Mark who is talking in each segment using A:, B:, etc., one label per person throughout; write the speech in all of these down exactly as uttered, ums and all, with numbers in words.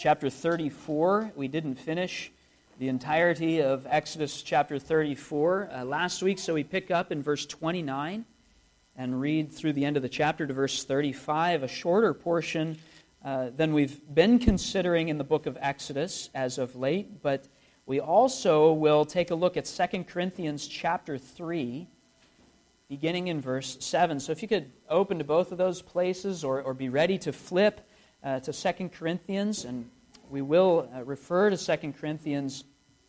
A: chapter thirty-four. We didn't finish the entirety of Exodus chapter thirty-four uh, last week, so we pick up in verse twenty-nine and read through the end of the chapter to verse thirty-five, a shorter portion uh, than we've been considering in the book of Exodus as of late, but we also will take a look at Second Corinthians chapter three, beginning in verse seven. So if you could open to both of those places or, or be ready to flip uh, to Second Corinthians, and we will uh, refer to Second Corinthians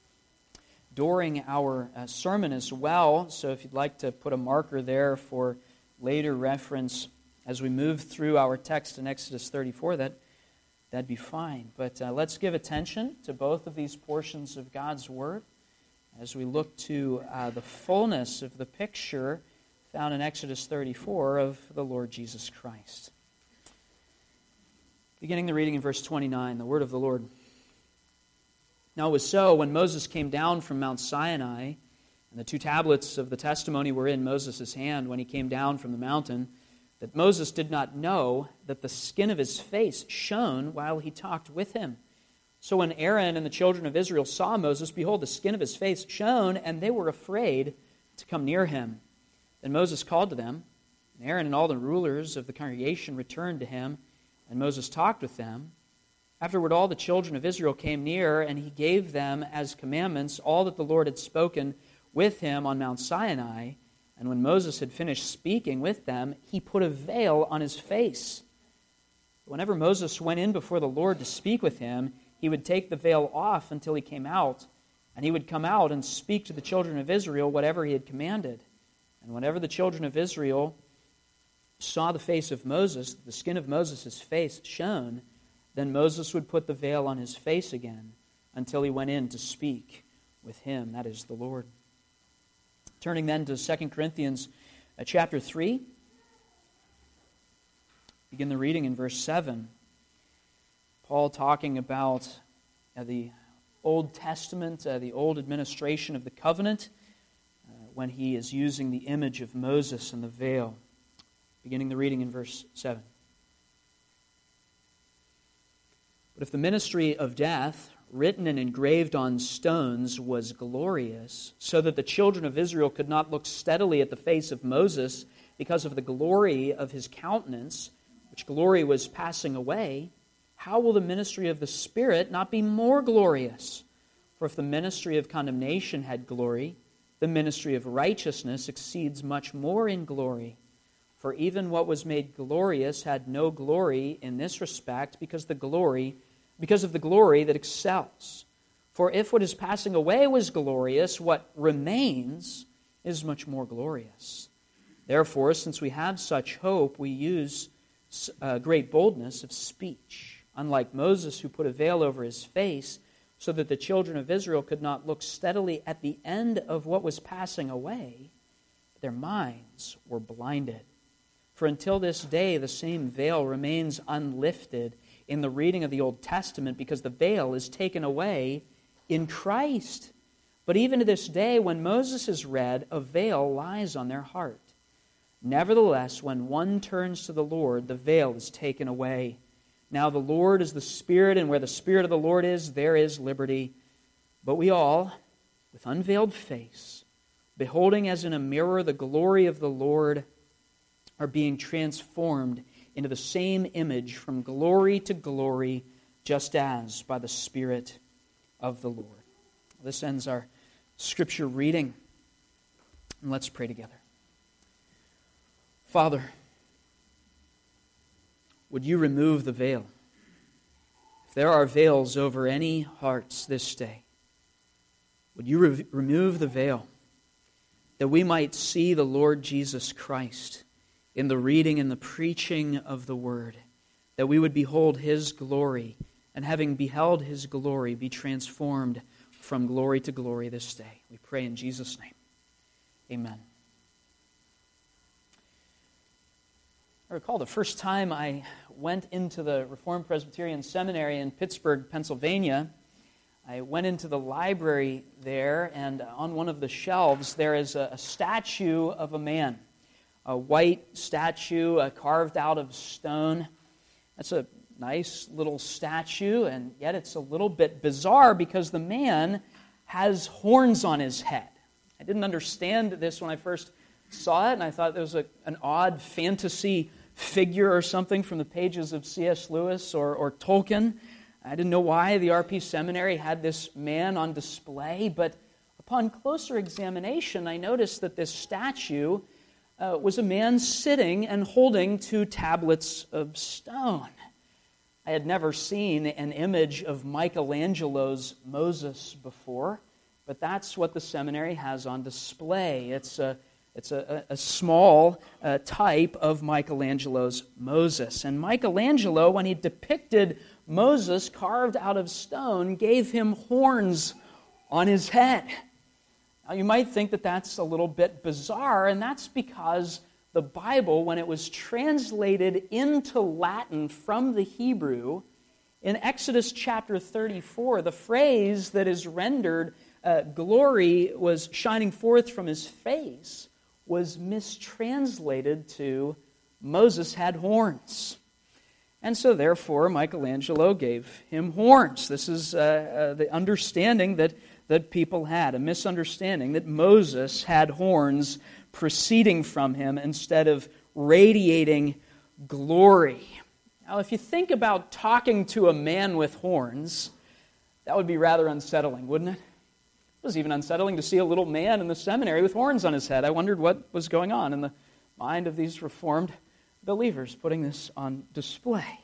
A: during our uh, sermon as well. So if you'd like to put a marker there for later reference as we move through our text in Exodus thirty-four, that, that'd be fine. But uh, let's give attention to both of these portions of God's Word as we look to uh, the fullness of the picture found in Exodus thirty-four of the Lord Jesus Christ. Beginning the reading in verse twenty-nine, the word of the Lord. Now it was so, when Moses came down from Mount Sinai, and the two tablets of the testimony were in Moses' hand when he came down from the mountain, that Moses did not know that the skin of his face shone while he talked with him. So when Aaron and the children of Israel saw Moses, behold, the skin of his face shone, and they were afraid to come near him. Then Moses called to them, and Aaron and all the rulers of the congregation returned to him, and Moses talked with them. Afterward all the children of Israel came near, and he gave them as commandments all that the Lord had spoken with him on Mount Sinai. And when Moses had finished speaking with them, he put a veil on his face. Whenever Moses went in before the Lord to speak with him, he would take the veil off until he came out, and he would come out and speak to the children of Israel whatever he had commanded. And whenever the children of Israel saw the face of Moses, the skin of Moses' face shone, then Moses would put the veil on his face again until he went in to speak with him, that is the Lord. Turning then to Second Corinthians uh, chapter three, begin the reading in verse seven. Paul talking about uh, the Old Testament, uh, the old administration of the covenant, uh, when he is using the image of Moses and the veil. Beginning the reading in verse seven. But if the ministry of death, written and engraved on stones, was glorious, so that the children of Israel could not look steadily at the face of Moses because of the glory of his countenance, which glory was passing away, how will the ministry of the Spirit not be more glorious? For if the ministry of condemnation had glory, the ministry of righteousness exceeds much more in glory. For even what was made glorious had no glory in this respect, because the glory, because of the glory that excels. For if what is passing away was glorious, what remains is much more glorious. Therefore, since we have such hope, we use uh, great boldness of speech, unlike Moses, who put a veil over his face, so that the children of Israel could not look steadily at the end of what was passing away. Their minds were blinded. For until this day, the same veil remains unlifted in the reading of the Old Testament, because the veil is taken away in Christ. But even to this day, when Moses is read, a veil lies on their heart. Nevertheless, when one turns to the Lord, the veil is taken away. Now the Lord is the Spirit, and where the Spirit of the Lord is, there is liberty. But we all, with unveiled face, beholding as in a mirror the glory of the Lord, are being transformed into the same image from glory to glory, just as by the Spirit of the Lord. This ends our scripture reading. And let's pray together. Father, would you remove the veil? If there are veils over any hearts this day, would you re- remove the veil that we might see the Lord Jesus Christ in the reading and the preaching of the Word, that we would behold His glory, and having beheld His glory, be transformed from glory to glory this day. We pray in Jesus' name. Amen. I recall the first time I went into the Reformed Presbyterian Seminary in Pittsburgh, Pennsylvania. I went into the library there, and on one of the shelves there is a, a statue of a man. A white statue uh, carved out of stone. That's a nice little statue, and yet it's a little bit bizarre because the man has horns on his head. I didn't understand this when I first saw it, and I thought there was a, an odd fantasy figure or something from the pages of C S Lewis or, or Tolkien. I didn't know why the R P Seminary had this man on display, but upon closer examination, I noticed that this statue uh, was a man sitting and holding two tablets of stone. I had never seen an image of Michelangelo's Moses before, but that's what the seminary has on display. It's a It's a, a small uh, type of Michelangelo's Moses. And Michelangelo, when he depicted Moses carved out of stone, gave him horns on his head. Now, you might think that that's a little bit bizarre, and that's because the Bible, when it was translated into Latin from the Hebrew, in Exodus chapter thirty-four, the phrase that is rendered, uh, glory was shining forth from his face, was mistranslated to Moses had horns. And so therefore Michelangelo gave him horns. This is uh, uh, the understanding that, that people had, a misunderstanding that Moses had horns proceeding from him instead of radiating glory. Now if you think about talking to a man with horns, that would be rather unsettling, wouldn't it? It was even unsettling to see a little man in the seminary with horns on his head. I wondered what was going on in the mind of these Reformed believers putting this on display.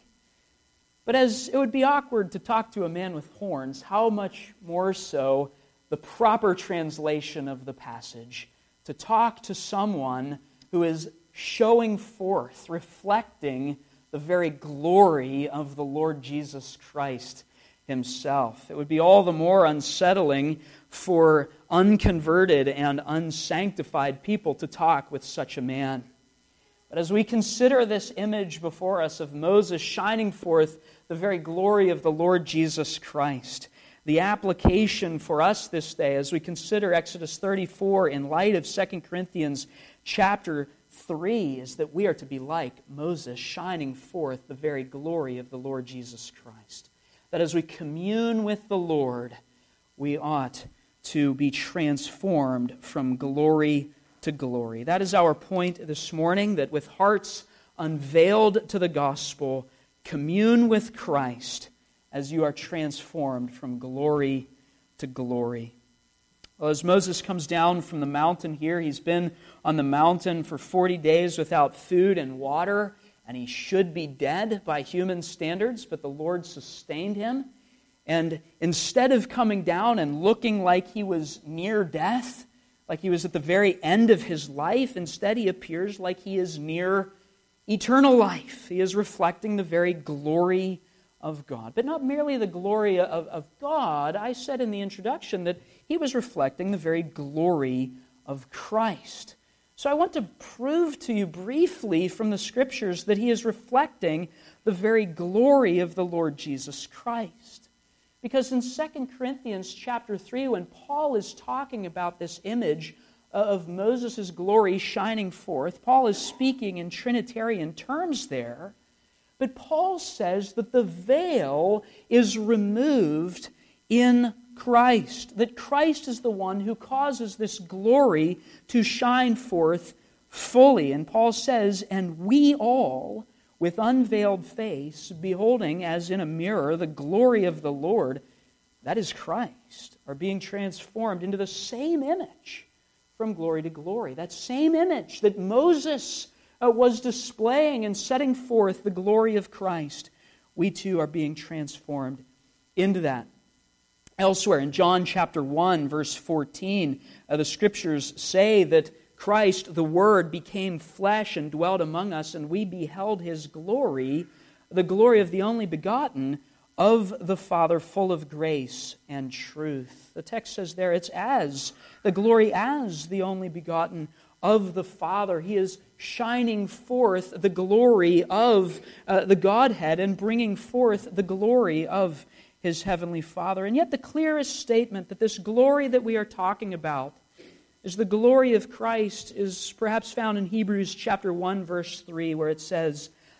A: But as it would be awkward to talk to a man with horns, how much more so the proper translation of the passage, to talk to someone who is showing forth, reflecting the very glory of the Lord Jesus Christ himself. It would be all the more unsettling for unconverted and unsanctified people to talk with such a man. But as we consider this image before us of Moses shining forth the very glory of the Lord Jesus Christ, the application for us this day as we consider Exodus thirty-four in light of Second Corinthians chapter three is that we are to be like Moses, shining forth the very glory of the Lord Jesus Christ. That as we commune with the Lord, we ought to be transformed from glory to glory. That is our point this morning, that with hearts unveiled to the gospel, commune with Christ as you are transformed from glory to glory. Well, as Moses comes down from the mountain here, he's been on the mountain for forty days without food and water, and he should be dead by human standards, but the Lord sustained him. And instead of coming down and looking like he was near death, like he was at the very end of his life, instead he appears like he is near eternal life. He is reflecting the very glory of God. But not merely the glory of, of God. I said in the introduction that he was reflecting the very glory of Christ. So I want to prove to you briefly from the Scriptures that he is reflecting the very glory of the Lord Jesus Christ. Because in Second Corinthians chapter three, when Paul is talking about this image of Moses' glory shining forth, Paul is speaking in Trinitarian terms there, but Paul says that the veil is removed in Christ, that Christ is the one who causes this glory to shine forth fully. And Paul says, and we all, with unveiled face, beholding as in a mirror the glory of the Lord, that is Christ, are being transformed into the same image from glory to glory. That same image that Moses uh, was displaying and setting forth the glory of Christ, we too are being transformed into that. Elsewhere in John chapter one, verse fourteen, uh, the Scriptures say that Christ, the Word, became flesh and dwelt among us, and we beheld His glory, the glory of the only begotten of the Father, full of grace and truth. The text says there, it's as, the glory as the only begotten of the Father. He is shining forth the glory of uh, the Godhead and bringing forth the glory of His Heavenly Father. And yet the clearest statement that this glory that we are talking about is the glory of Christ is perhaps found in Hebrews chapter one, verse three, where it says,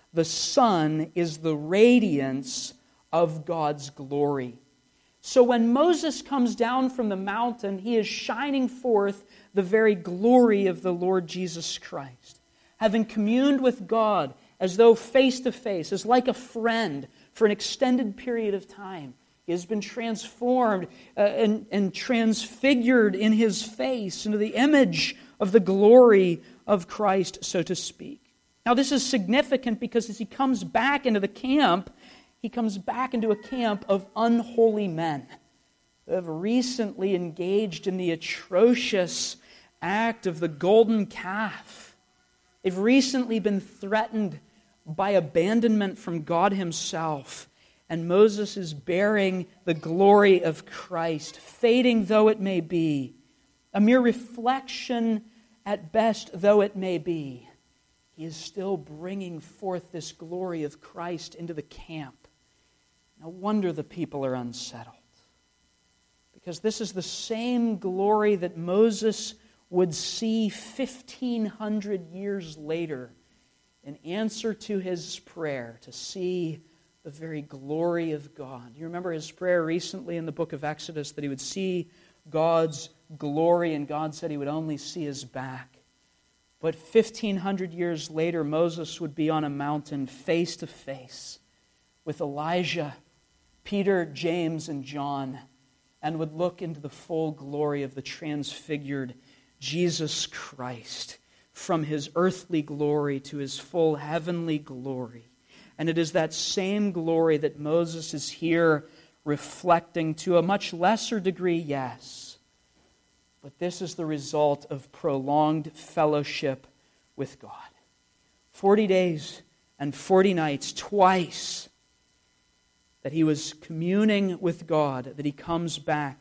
A: The Son is the radiance of God's glory. So when Moses comes down from the mountain, he is shining forth the very glory of the Lord Jesus Christ. Having communed with God as though face to face, as like a friend for an extended period of time, he has been transformed uh, and, and transfigured in his face into the image of the glory of Christ, so to speak. Now this is significant because as he comes back into the camp, he comes back into a camp of unholy men who have recently engaged in the atrocious act of the golden calf. They've recently been threatened by abandonment from God himself. And Moses is bearing the glory of Christ, fading though it may be, a mere reflection at best though it may be. He is still bringing forth this glory of Christ into the camp. No wonder the people are unsettled. Because this is the same glory that Moses would see fifteen hundred years later in answer to his prayer to see the very glory of God. You remember his prayer recently in the book of Exodus that he would see God's glory, and God said he would only see his back. But fifteen hundred years later, Moses would be on a mountain face to face with Elijah, Peter, James, and John, and would look into the full glory of the transfigured Jesus Christ, from his earthly glory to his full heavenly glory. And it is that same glory that Moses is here reflecting to a much lesser degree, yes. But this is the result of prolonged fellowship with God. Forty days and forty nights, twice, that he was communing with God, that he comes back,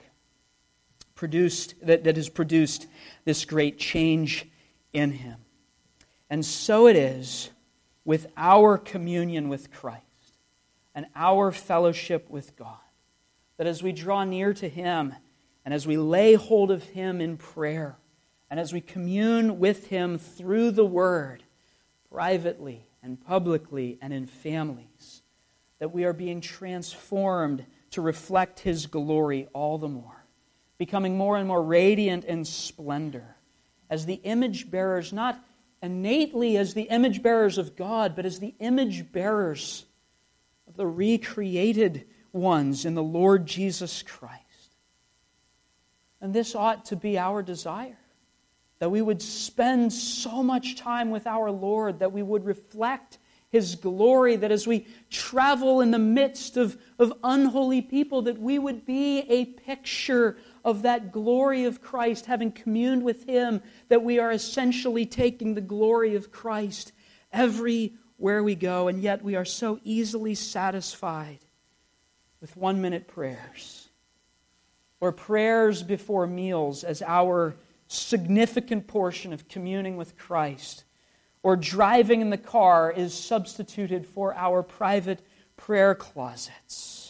A: produced that, that has produced this great change in him. And so it is with our communion with Christ and our fellowship with God, that as we draw near to him and as we lay hold of him in prayer and as we commune with him through the Word, privately and publicly and in families, that we are being transformed to reflect his glory all the more, becoming more and more radiant in splendor as the image bearers, not innately as the image bearers of God, but as the image bearers of the recreated ones in the Lord Jesus Christ. And this ought to be our desire, that we would spend so much time with our Lord, that we would reflect his glory, that as we travel in the midst of, of unholy people, that we would be a picture of that glory of Christ, having communed with him, that we are essentially taking the glory of Christ everywhere we go, and yet we are so easily satisfied with one-minute prayers or prayers before meals as our significant portion of communing with Christ, or driving in the car is substituted for our private prayer closets.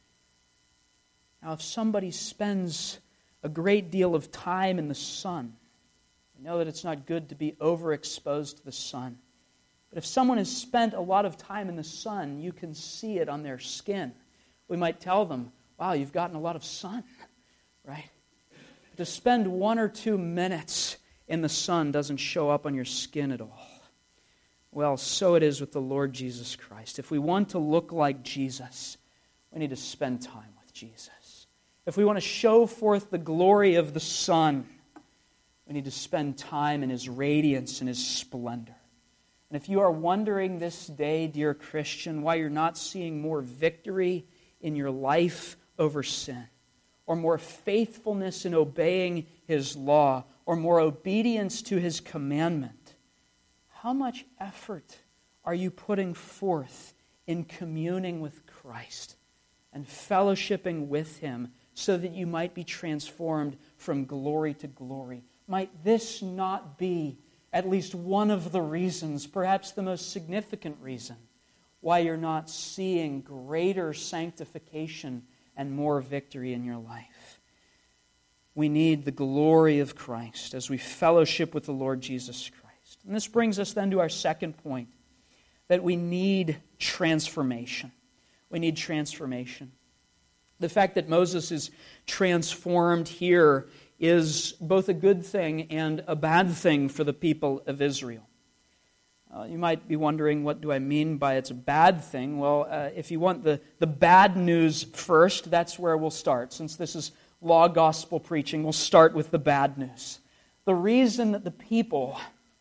A: Now, if somebody spends a great deal of time in the sun, we know that it's not good to be overexposed to the sun. But if someone has spent a lot of time in the sun, you can see it on their skin. We might tell them, wow, you've gotten a lot of sun, right? But to spend one or two minutes in the sun doesn't show up on your skin at all. Well, so it is with the Lord Jesus Christ. If we want to look like Jesus, we need to spend time with Jesus. If we want to show forth the glory of the Son, we need to spend time in his radiance and his splendor. And if you are wondering this day, dear Christian, why you're not seeing more victory in your life over sin, or more faithfulness in obeying his law, or more obedience to his commandment, how much effort are you putting forth in communing with Christ and fellowshipping with him so that you might be transformed from glory to glory? Might this not be at least one of the reasons, perhaps the most significant reason, why you're not seeing greater sanctification and more victory in your life? We need the glory of Christ as we fellowship with the Lord Jesus Christ. And this brings us then to our second point, that we need transformation. We need transformation. The fact that Moses is transformed here is both a good thing and a bad thing for the people of Israel. Uh, you might be wondering, what do I mean by it's a bad thing? Well, uh, if you want the, the bad news first, that's where we'll start. Since this is law gospel preaching, we'll start with the bad news. The reason that the people,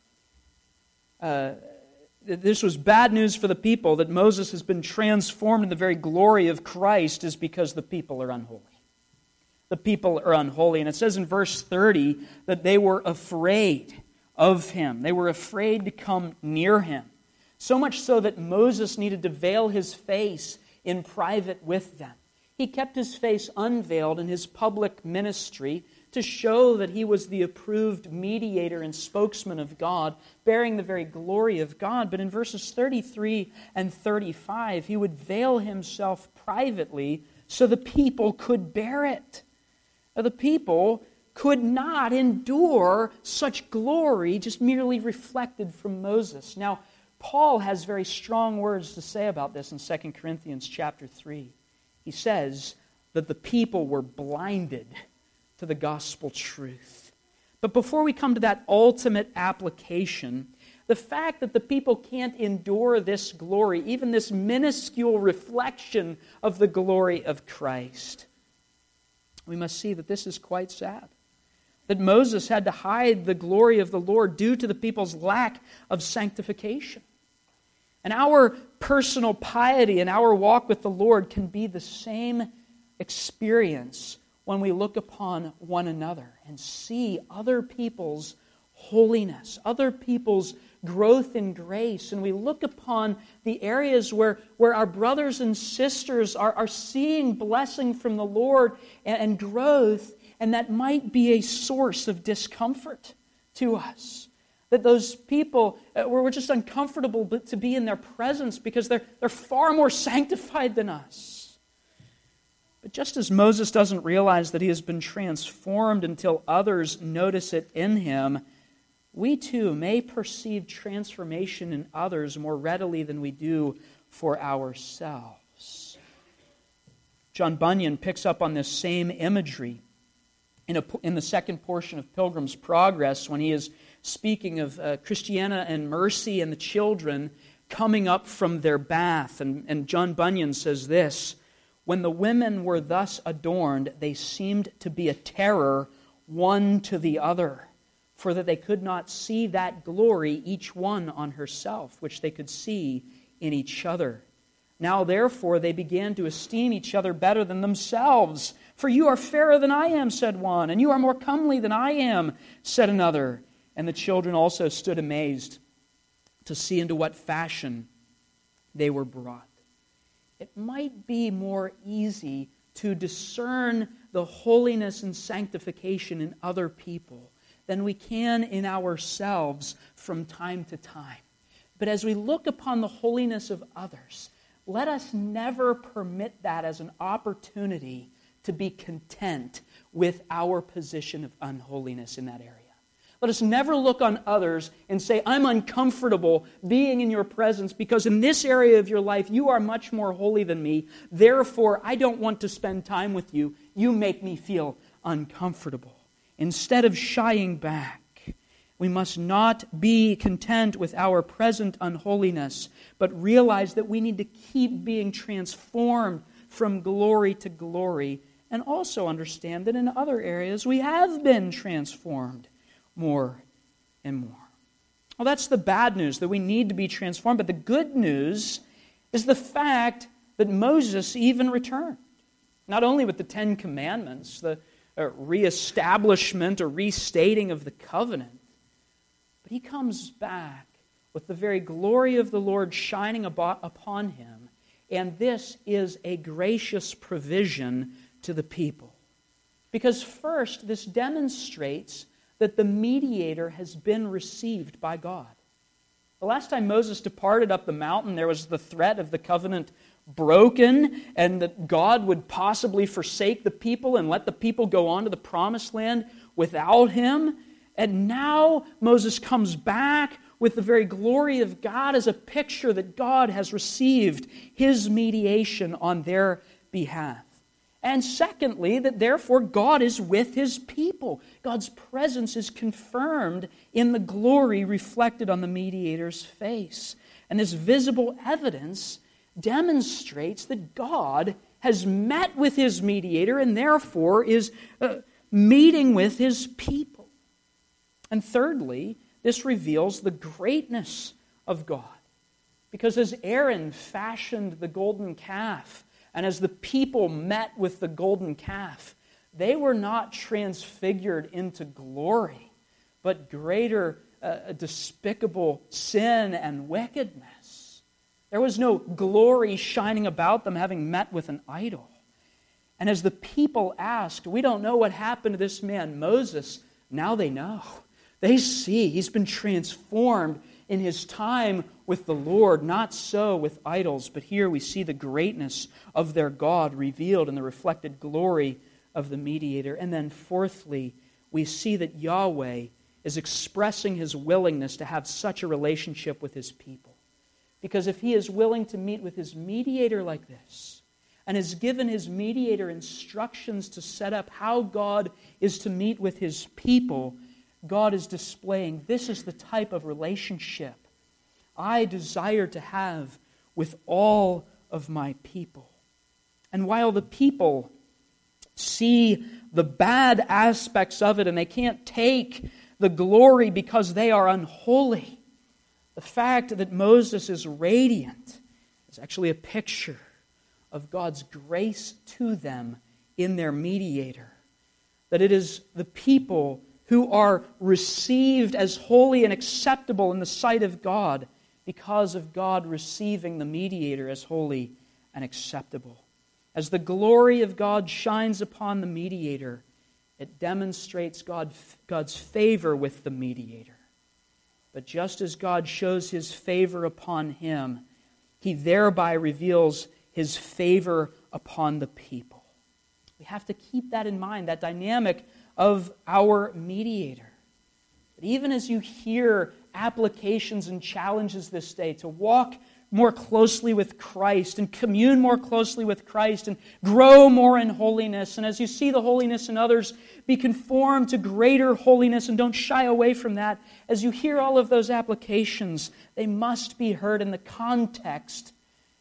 A: uh, this was bad news for the people, that Moses has been transformed in the very glory of Christ, is because the people are unholy. The people are unholy. And it says in verse thirty that they were afraid of him. They were afraid to come near him. So much so that Moses needed to veil his face in private with them. He kept his face unveiled in his public ministry to show that he was the approved mediator and spokesman of God, bearing the very glory of God. But in verses thirty-three and thirty-five, he would veil himself privately so the people could bear it. Now, the people could not endure such glory just merely reflected from Moses. Now, Paul has very strong words to say about this in Second Corinthians chapter three. He says that the people were blinded to the gospel truth. But before we come to that ultimate application, the fact that the people can't endure this glory, even this minuscule reflection of the glory of Christ, we must see that this is quite sad. That Moses had to hide the glory of the Lord due to the people's lack of sanctification. And our personal piety and our walk with the Lord can be the same experience when we look upon one another and see other people's holiness, other people's growth in grace, and we look upon the areas where, where our brothers and sisters are, are seeing blessing from the Lord and, and growth, and that might be a source of discomfort to us. That those people, uh, we're just uncomfortable to be in their presence because they're, they're far more sanctified than us. But just as Moses doesn't realize that he has been transformed until others notice it in him, we too may perceive transformation in others more readily than we do for ourselves. John Bunyan picks up on this same imagery in, a, in the second portion of Pilgrim's Progress when he is speaking of uh, Christiana and Mercy and the children coming up from their bath. And, and John Bunyan says this: "When the women were thus adorned, they seemed to be a terror one to the other, for that they could not see that glory each one on herself, which they could see in each other. Now therefore they began to esteem each other better than themselves. For you are fairer than I am, said one, and you are more comely than I am, said another. And the children also stood amazed to see into what fashion they were brought." It might be more easy to discern the holiness and sanctification in other people than we can in ourselves from time to time. But as we look upon the holiness of others, let us never permit that as an opportunity to be content with our position of unholiness in that area. Let us never look on others and say, "I'm uncomfortable being in your presence because in this area of your life you are much more holy than me. Therefore, I don't want to spend time with you. You make me feel uncomfortable." Instead of shying back, we must not be content with our present unholiness, but realize that we need to keep being transformed from glory to glory, and also understand that in other areas we have been transformed more and more. Well, that's the bad news, that we need to be transformed. But the good news is the fact that Moses even returned. Not only with the Ten Commandments, the uh, reestablishment or restating of the covenant, but he comes back with the very glory of the Lord shining abo- upon him. And this is a gracious provision to the people. Because first, this demonstrates that the mediator has been received by God. The last time Moses departed up the mountain, there was the threat of the covenant broken, and that God would possibly forsake the people and let the people go on to the promised land without him. And now Moses comes back with the very glory of God as a picture that God has received His mediation on their behalf. And secondly, that therefore God is with His people. God's presence is confirmed in the glory reflected on the mediator's face. And this visible evidence demonstrates that God has met with His mediator and therefore is uh, meeting with His people. And thirdly, this reveals the greatness of God. Because as Aaron fashioned the golden calf, and as the people met with the golden calf, they were not transfigured into glory, but greater uh, despicable sin and wickedness. There was no glory shining about them having met with an idol. And as the people asked, we don't know what happened to this man Moses, now they know. They see he's been transformed in his time with the Lord, not so with idols. But here we see the greatness of their God revealed in the reflected glory of the mediator. And then fourthly, we see that Yahweh is expressing His willingness to have such a relationship with His people. Because if He is willing to meet with His mediator like this, and has given His mediator instructions to set up how God is to meet with His people, God is displaying, this is the type of relationship I desire to have with all of my people. And while the people see the bad aspects of it and they can't take the glory because they are unholy, the fact that Moses is radiant is actually a picture of God's grace to them in their mediator. That it is the people who are received as holy and acceptable in the sight of God because of God receiving the mediator as holy and acceptable. As the glory of God shines upon the mediator, it demonstrates God, God's favor with the mediator. But just as God shows His favor upon him, He thereby reveals His favor upon the people. We have to keep that in mind, that dynamic of our mediator. But even as you hear applications and challenges this day to walk more closely with Christ and commune more closely with Christ and grow more in holiness, and as you see the holiness in others, be conformed to greater holiness and don't shy away from that, as you hear all of those applications, they must be heard in the context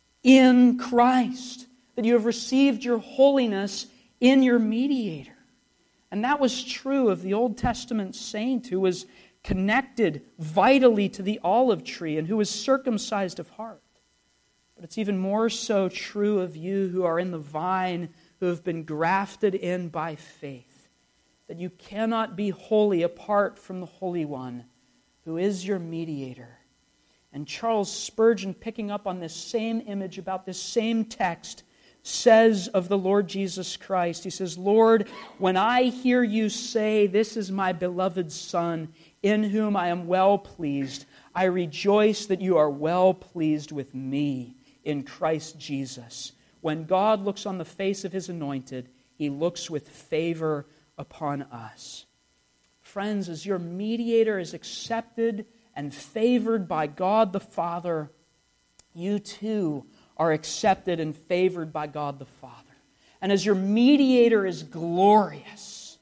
A: in Christ, that you have received your holiness in your mediator. And that was true of the Old Testament saint who was connected vitally to the olive tree and who was circumcised of heart. But it's even more so true of you who are in the vine, who have been grafted in by faith, that you cannot be holy apart from the Holy One, who is your mediator. And Charles Spurgeon, picking up on this same image about this same text, says of the Lord Jesus Christ, he says, "Lord, when I hear you say, 'This is my beloved Son, in whom I am well pleased,' I rejoice that you are well pleased with me in Christ Jesus. When God looks on the face of His anointed, He looks with favor upon us." Friends, as your mediator is accepted and favored by God the Father, you too are accepted and favored by God the Father. And as your mediator is glorious,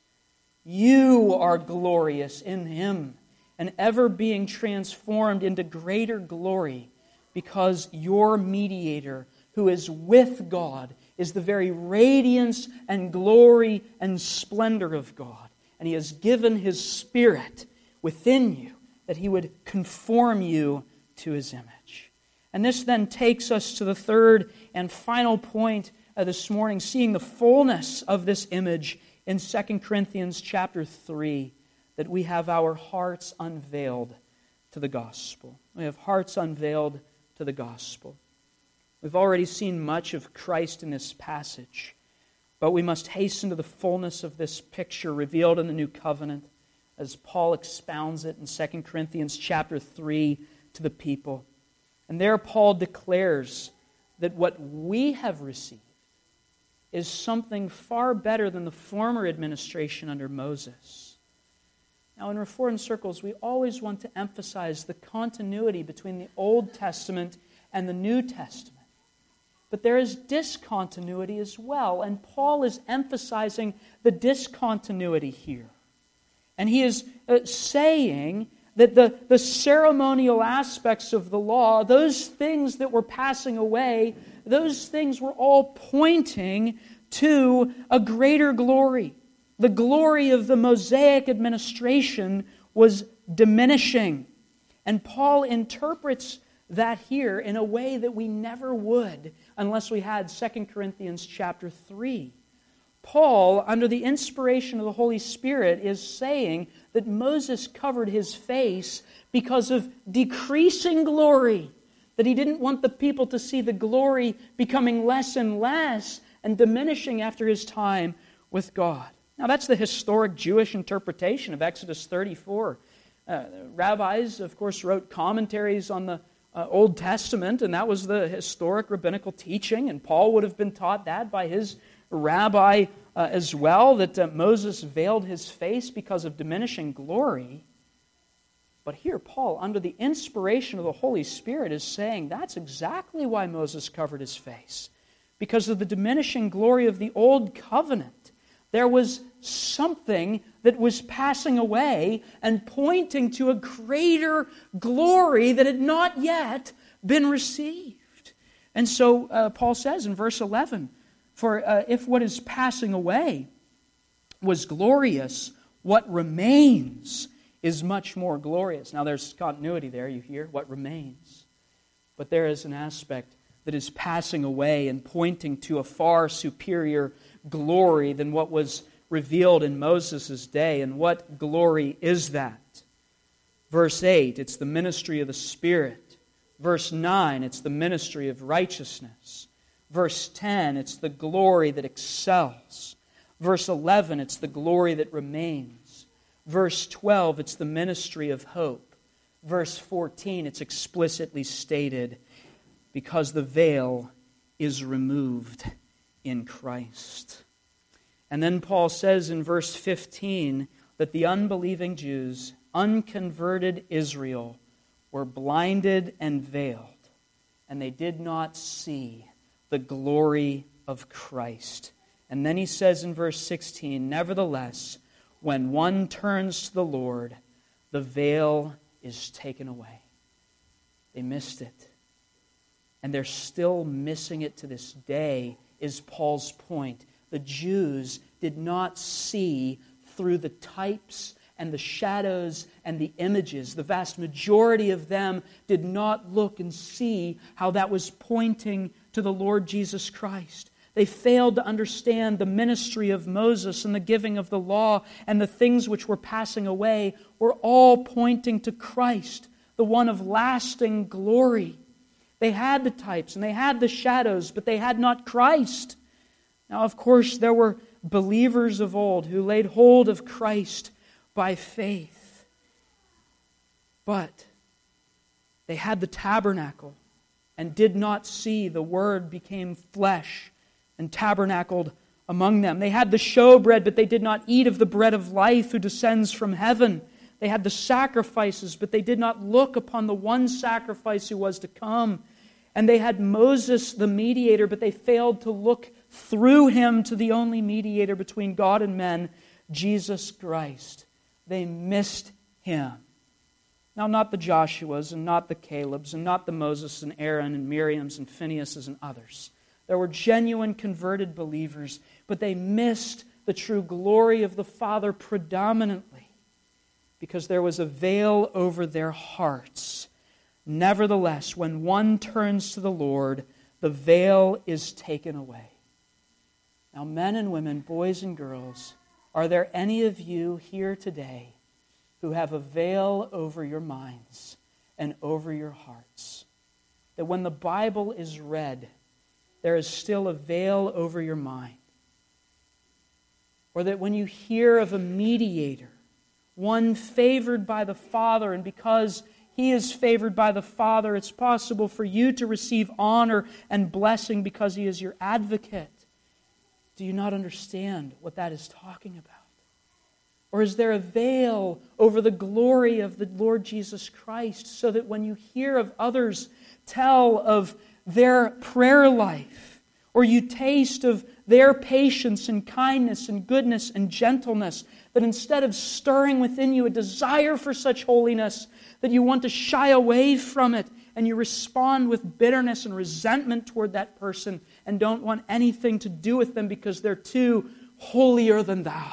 A: you are glorious in Him, and ever being transformed into greater glory, because your mediator, who is with God, is the very radiance and glory and splendor of God. And He has given His Spirit within you that He would conform you to His image. And this then takes us to the third and final point of this morning, seeing the fullness of this image in Second Corinthians chapter three, that we have our hearts unveiled to the gospel. We have hearts unveiled to the gospel. We've already seen much of Christ in this passage, but we must hasten to the fullness of this picture revealed in the new covenant as Paul expounds it in Second Corinthians chapter three to the people. And there Paul declares that what we have received is something far better than the former administration under Moses. Now, in Reformed circles, we always want to emphasize the continuity between the Old Testament and the New Testament. But there is discontinuity as well, and Paul is emphasizing the discontinuity here. And he is uh, saying that the, the ceremonial aspects of the law, those things that were passing away, those things were all pointing to a greater glory. The glory of the Mosaic administration was diminishing. And Paul interprets that here in a way that we never would unless we had Second Corinthians chapter three. Paul, under the inspiration of the Holy Spirit, is saying that Moses covered his face because of decreasing glory, that he didn't want the people to see the glory becoming less and less and diminishing after his time with God. Now, that's the historic Jewish interpretation of Exodus thirty-four. Uh, rabbis, of course, wrote commentaries on the uh, Old Testament, and that was the historic rabbinical teaching, and Paul would have been taught that by his rabbi uh, as well, that uh, Moses veiled his face because of diminishing glory. But here, Paul, under the inspiration of the Holy Spirit, is saying that's exactly why Moses covered his face, because of the diminishing glory of the Old Covenant. There was something that was passing away and pointing to a greater glory that had not yet been received. And so uh, Paul says in verse eleven, For uh, if what is passing away was glorious, what remains is much more glorious. Now there's continuity there, you hear, what remains. But there is an aspect that is passing away and pointing to a far superior glory than what was revealed in Moses' day. And what glory is that? Verse eight, it's the ministry of the Spirit. Verse nine, it's the ministry of righteousness. Verse ten, it's the glory that excels. Verse eleven, it's the glory that remains. Verse twelve, it's the ministry of hope. Verse fourteen, it's explicitly stated, because the veil is removed in Christ. And then Paul says in verse fifteen that the unbelieving Jews, unconverted Israel, were blinded and veiled, and they did not see the glory of Christ. And then he says in verse sixteen, nevertheless, when one turns to the Lord, the veil is taken away. They missed it. And they're still missing it to this day, is Paul's point. The Jews did not see through the types and the shadows and the images. The vast majority of them did not look and see how that was pointing to the Lord Jesus Christ. They failed to understand the ministry of Moses and the giving of the law, and the things which were passing away were all pointing to Christ, the one of lasting glory. They had the types and they had the shadows, but they had not Christ. Now, of course, there were believers of old who laid hold of Christ by faith. But they had the tabernacle and did not see the Word became flesh and tabernacled among them. They had the showbread, but they did not eat of the bread of life who descends from heaven. They had the sacrifices, but they did not look upon the one sacrifice who was to come. And they had Moses, the mediator, but they failed to look through him to the only mediator between God and men, Jesus Christ. They missed him. Now, not the Joshuas, and not the Calebs, and not the Moses and Aaron and Miriams and Phinehas and others. There were genuine converted believers, but they missed the true glory of the Father predominantly because there was a veil over their hearts. Nevertheless, when one turns to the Lord, the veil is taken away. Now, men and women, boys and girls, are there any of you here today who have a veil over your minds and over your hearts? That when the Bible is read, there is still a veil over your mind? Or that when you hear of a mediator, one favored by the Father, and because he is favored by the Father, it's possible for you to receive honor and blessing because he is your advocate. Do you not understand what that is talking about? Or is there a veil over the glory of the Lord Jesus Christ so that when you hear of others tell of their prayer life, or you taste of their patience and kindness and goodness and gentleness, that instead of stirring within you a desire for such holiness, that you want to shy away from it and you respond with bitterness and resentment toward that person and don't want anything to do with them because they're too holier than thou?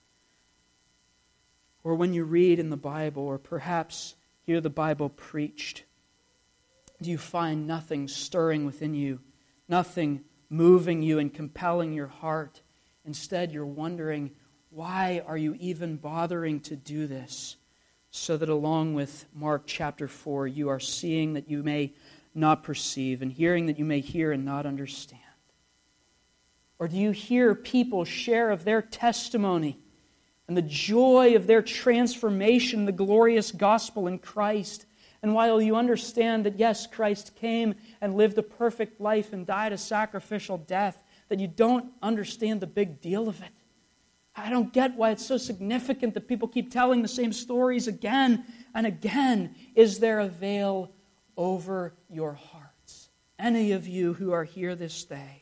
A: Or when you read in the Bible, or perhaps hear the Bible preached, do you find nothing stirring within you, nothing moving you and compelling your heart? Instead, you're wondering, why are you even bothering to do this? So that along with Mark chapter four, you are seeing that you may not perceive, and hearing that you may hear and not understand. Or do you hear people share of their testimony and the joy of their transformation, the glorious gospel in Christ? And while you understand that, yes, Christ came and lived a perfect life and died a sacrificial death, that you don't understand the big deal of it. I don't get why it's so significant that people keep telling the same stories again and again. Is there a veil over your hearts? Any of you who are here this day,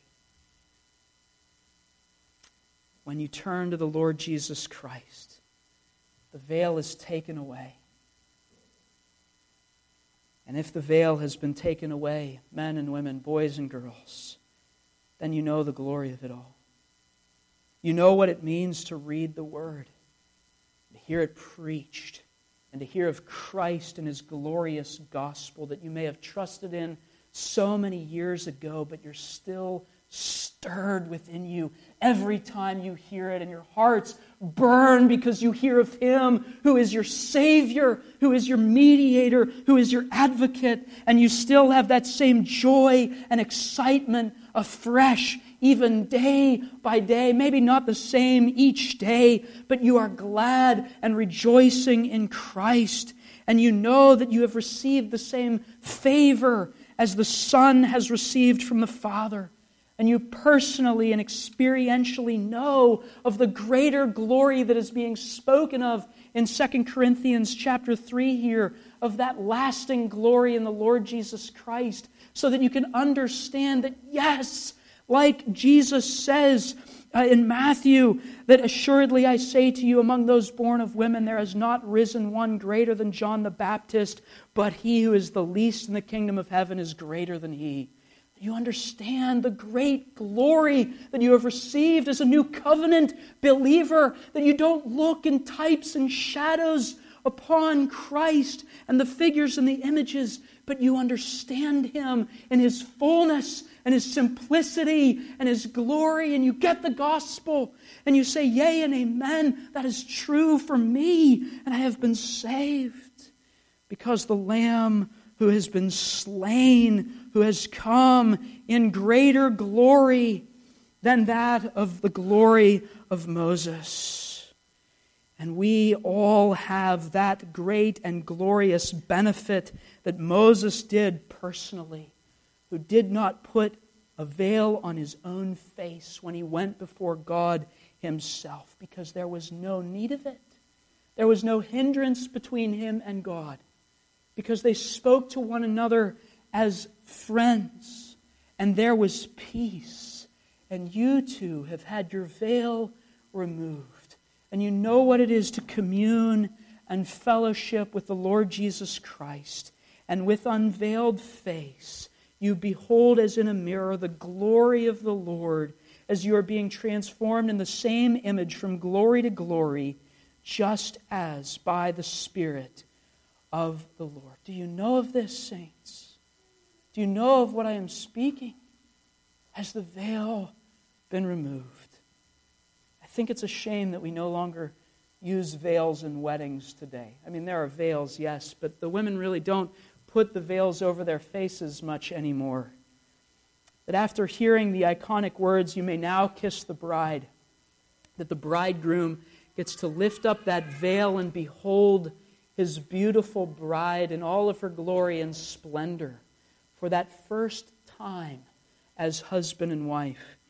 A: when you turn to the Lord Jesus Christ, the veil is taken away. And if the veil has been taken away, men and women, boys and girls, then you know the glory of it all. You know what it means to read the Word, to hear it preached, and to hear of Christ and His glorious gospel that you may have trusted in so many years ago, but you're still stirred within you every time you hear it, and your hearts burn because you hear of Him who is your Savior, who is your mediator, who is your advocate, and you still have that same joy and excitement afresh, even day by day. Maybe not the same each day, but you are glad and rejoicing in Christ, and you know that you have received the same favor as the Son has received from the Father. And you personally and experientially know of the greater glory that is being spoken of in Second Corinthians chapter three here, of that lasting glory in the Lord Jesus Christ, so that you can understand that, yes, like Jesus says uh, in Matthew, that assuredly I say to you, among those born of women there has not risen one greater than John the Baptist, but he who is the least in the kingdom of heaven is greater than he. You understand the great glory that you have received as a new covenant believer, that you don't look in types and shadows upon Christ and the figures and the images, but you understand Him in His fullness and His simplicity and His glory, and you get the gospel and you say, yea and amen, that is true for me, and I have been saved because the Lamb who has been slain, who has come in greater glory than that of the glory of Moses. And we all have that great and glorious benefit that Moses did personally, who did not put a veil on his own face when he went before God Himself, because there was no need of it. There was no hindrance between him and God, because they spoke to one another as friends, and there was peace. And you too have had your veil removed, and you know what it is to commune and fellowship with the Lord Jesus Christ, and with unveiled face you behold as in a mirror the glory of the Lord, as you are being transformed in the same image from glory to glory, just as by the Spirit of the Lord. Do you know of this, saints? Do you know of what I am speaking? Has the veil been removed? I think it's a shame that we no longer use veils in weddings today. I mean, there are veils, yes, but the women really don't put the veils over their faces much anymore. That after hearing the iconic words, "You may now kiss the bride," that the bridegroom gets to lift up that veil and behold his beautiful bride in all of her glory and splendor for that first time as husband and wife.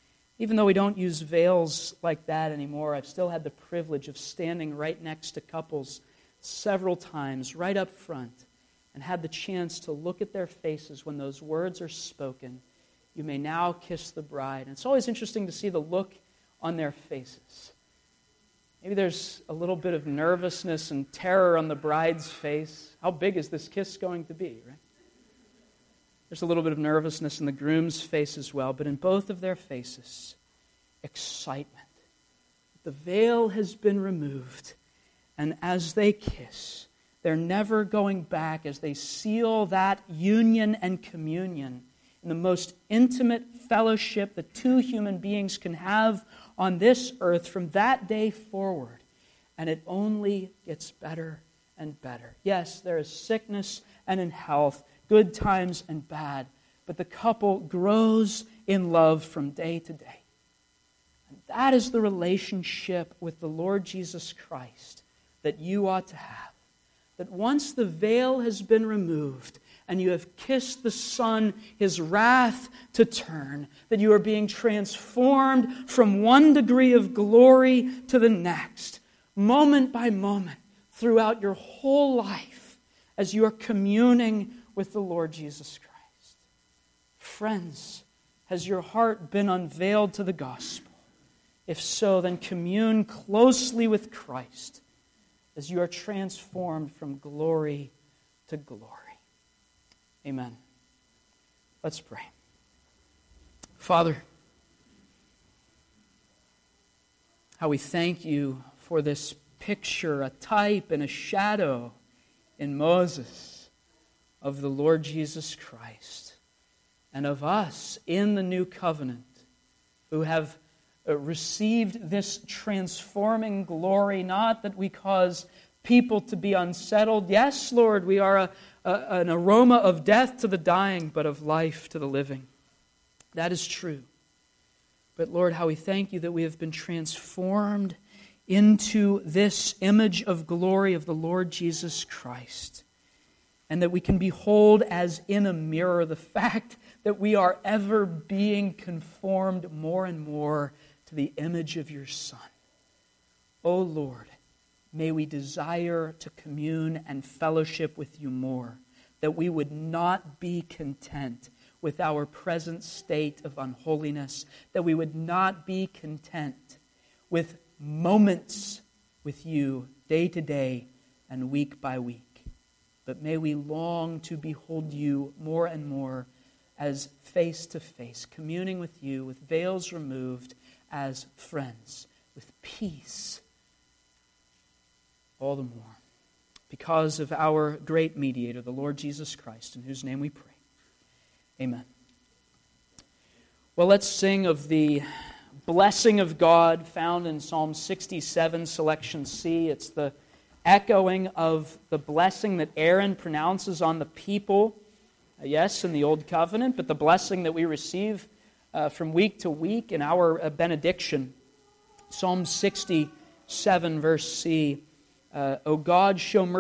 A: Even though we don't use veils like that anymore, I've still had the privilege of standing right next to couples several times, right up front, and had the chance to look at their faces when those words are spoken. You may now kiss the bride. And it's always interesting to see the look on their faces. Maybe there's a little bit of nervousness and terror on the bride's face. How big is this kiss going to be, right? There's a little bit of nervousness in the groom's face as well, but in both of their faces, excitement. The veil has been removed, and as they kiss, they're never going back as they seal that union and communion in the most intimate fellowship that two human beings can have on this earth from that day forward. And it only gets better and better. Yes, there is sickness and in health, good times and bad, but the couple grows in love from day to day. And that is the relationship with the Lord Jesus Christ that you ought to have. That once the veil has been removed and you have kissed the Son, His wrath to turn, that you are being transformed from one degree of glory to the next, moment by moment, throughout your whole life, as you are communing with the Lord Jesus Christ. Friends, has your heart been unveiled to the gospel? If so, then commune closely with Christ as you are transformed from glory to glory. Amen. Let's pray. Father, how we thank you for this picture, a type and a shadow in Moses of the Lord Jesus Christ and of us in the new covenant who have received this transforming glory, not that we cause people to be unsettled. Yes, Lord, we are a, a, an aroma of death to the dying, but of life to the living. That is true. But Lord, how we thank you that we have been transformed into this image of glory of the Lord Jesus Christ, and that we can behold as in a mirror the fact that we are ever being conformed more and more to the image of your Son. O Lord, may we desire to commune and fellowship with you more, that we would not be content with our present state of unholiness, that we would not be content with moments with you day to day and week by week, but may we long to behold you more and more as face to face, communing with you with veils removed, as friends, with peace, all the more, because of our great mediator, the Lord Jesus Christ, in whose name we pray. Amen. Well, let's sing of the blessing of God found in Psalm sixty-seven, selection C. It's the echoing of the blessing that Aaron pronounces on the people, yes, in the Old Covenant, but the blessing that we receive Uh, from week to week in our uh, benediction. Psalm sixty-seven, verse C. Uh, O God, show mercy.